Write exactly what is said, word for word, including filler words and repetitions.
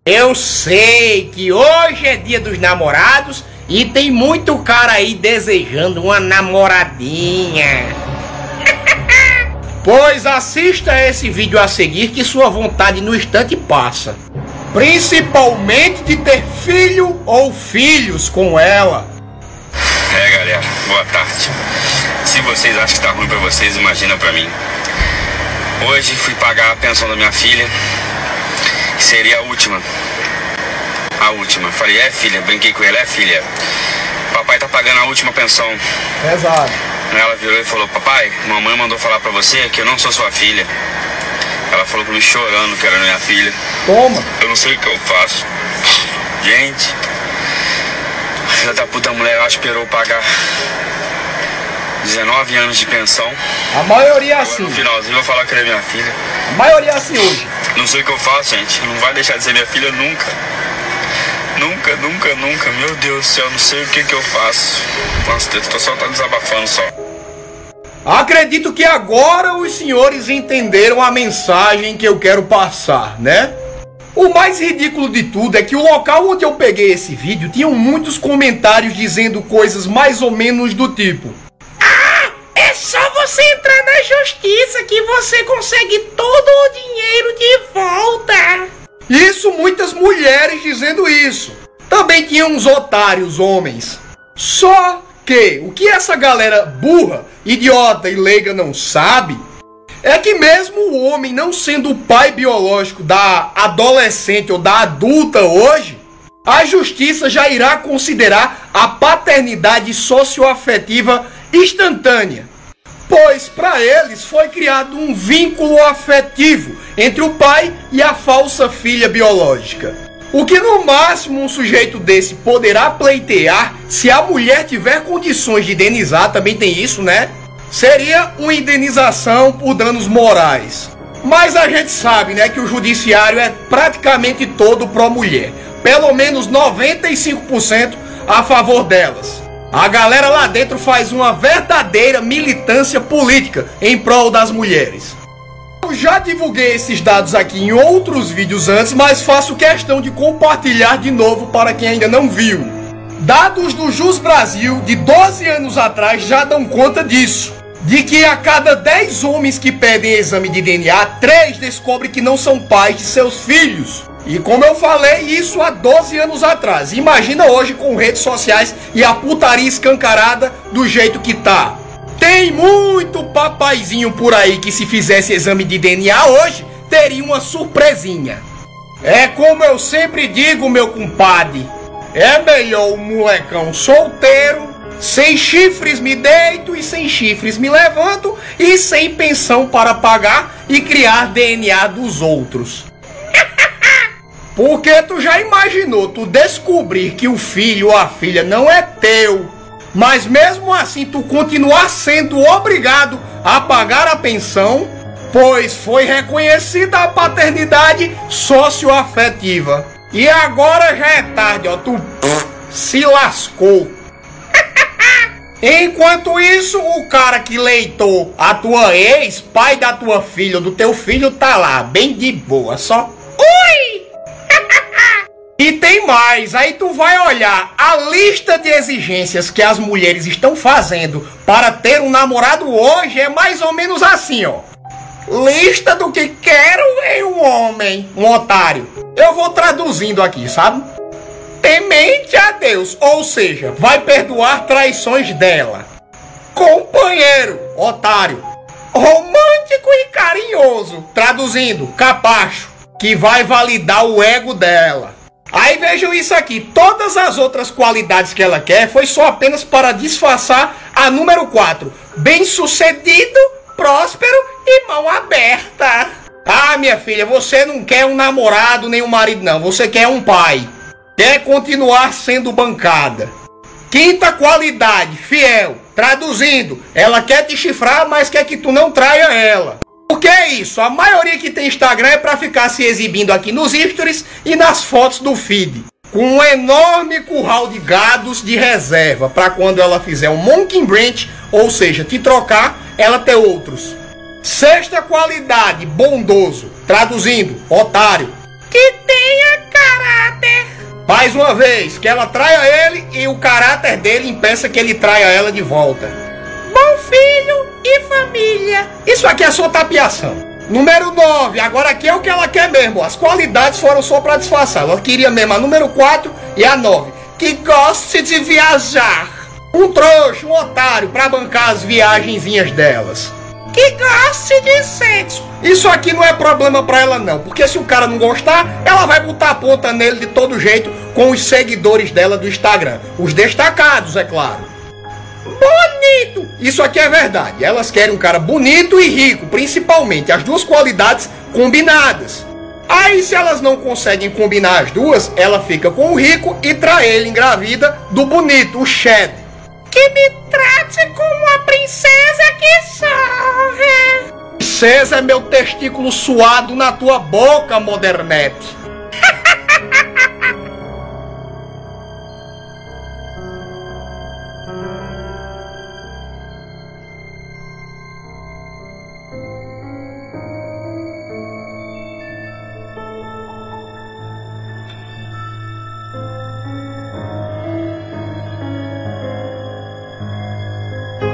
Eu sei que hoje é dia dos namorados e tem muito cara aí desejando uma namoradinha. Pois assista esse vídeo a seguir que sua vontade no instante passa. Principalmente de ter filho ou filhos com ela. É, galera, boa tarde. Se vocês acham que tá ruim pra vocês, imagina pra mim. Hoje fui pagar a pensão da minha filha, que seria a última. A última. Falei, é filha, brinquei com ele, é filha. Papai tá pagando a última pensão. Exato. Ela virou e falou, papai, mamãe mandou falar pra você que eu não sou sua filha. Ela falou comigo chorando que era minha filha. Toma. Eu não sei o que eu faço. Gente, a filha da puta mulher ela esperou pagar dezenove anos de pensão. A maioria é Agora, assim. no finalzinho eu vou falar que ela é minha filha. A maioria é assim hoje. Não sei o que eu faço, gente. Não vai deixar de ser minha filha nunca. Nunca, nunca, nunca. Meu Deus do céu, não sei o que que eu faço. Nossa, eu tô só tá desabafando só. Acredito que agora os senhores entenderam a mensagem que eu quero passar, né? O mais ridículo de tudo é que o local onde eu peguei esse vídeo tinham muitos comentários dizendo coisas mais ou menos do tipo: ah, é só você entrar na justiça que você consegue todo o dinheiro de volta. Isso, muitas mulheres dizendo isso. Também tinha uns otários homens. Só que o que essa galera burra, idiota e leiga não sabe é que mesmo o homem não sendo o pai biológico da adolescente ou da adulta hoje, a justiça já irá considerar a paternidade socioafetiva instantânea. Pois para eles foi criado um vínculo afetivo entre o pai e a falsa filha biológica. O que no máximo um sujeito desse poderá pleitear, se a mulher tiver condições de indenizar, também tem isso, né? Seria uma indenização por danos morais. Mas a gente sabe, né, que o judiciário é praticamente todo pró-mulher. Pelo menos noventa e cinco por cento a favor delas. A galera lá dentro faz uma verdadeira militância política em prol das mulheres. Eu já divulguei esses dados aqui em outros vídeos antes, mas faço questão de compartilhar de novo para quem ainda não viu. Dados do Jus Brasil de doze anos atrás já dão conta disso. De que a cada dez homens que pedem exame de D N A, três descobrem que não são pais de seus filhos. E como eu falei, isso há doze anos atrás. Imagina hoje com redes sociais e a putaria escancarada do jeito que tá. Tem muito papaizinho por aí que se fizesse exame de D N A hoje, teria uma surpresinha. É como eu sempre digo, meu compadre, é melhor o molecão solteiro, sem chifres me deito e sem chifres me levanto e sem pensão para pagar e criar D N A dos outros. Porque tu já imaginou tu descobrir que o filho ou a filha não é teu, mas mesmo assim tu continuar sendo obrigado a pagar a pensão, pois foi reconhecida a paternidade socioafetiva. E agora já é tarde, ó, tu pff, se lascou. Enquanto isso, o cara que leitou a tua ex, pai da tua filha ou do teu filho, tá lá, bem de boa, só ui! E tem mais, aí tu vai olhar a lista de exigências que as mulheres estão fazendo para ter um namorado hoje, é mais ou menos assim, ó. Lista do que quero em um homem, um otário. Eu vou traduzindo aqui, sabe? Temente a Deus, ou seja, vai perdoar traições dela. Companheiro, otário. Romântico e carinhoso, traduzindo, capacho, que vai validar o ego dela. Aí vejam isso aqui, todas as outras qualidades que ela quer foi só apenas para disfarçar a número quatro. Bem-sucedido, próspero e mão aberta. Ah, minha filha, você não quer um namorado nem um marido não, você quer um pai. Quer continuar sendo bancada. Quinta qualidade, fiel. Traduzindo, ela quer te chifrar, mas quer que tu não traia ela. O que é isso? A maioria que tem Instagram é pra ficar se exibindo aqui nos stories e nas fotos do feed. Com um enorme curral de gados de reserva, pra quando ela fizer um monkey branch, ou seja, te trocar, ela ter outros. Sexta qualidade, bondoso. Traduzindo, otário. Que tenha cara Mais uma vez, que ela traia ele e o caráter dele impeça que ele traia ela de volta. Bom filho e família. Isso aqui é só tapiação. Número nove, agora aqui é o que ela quer mesmo. As qualidades foram só pra disfarçar. Ela queria mesmo a número quatro e a nove. Que goste de viajar. Um trouxa, um otário pra bancar as viagenzinhas delas. Que goste de sexo. Isso aqui não é problema pra ela não, porque se o cara não gostar, ela vai botar a ponta nele de todo jeito com os seguidores dela do Instagram. Os destacados, é claro. Bonito. Isso aqui é verdade. Elas querem um cara bonito e rico, principalmente. As duas qualidades combinadas. Aí se elas não conseguem combinar as duas, ela fica com o rico e trai ele, engravida do bonito, o Shed. Que me trate como a princesa que sou. Princesa é meu testículo suado na tua boca, modernete.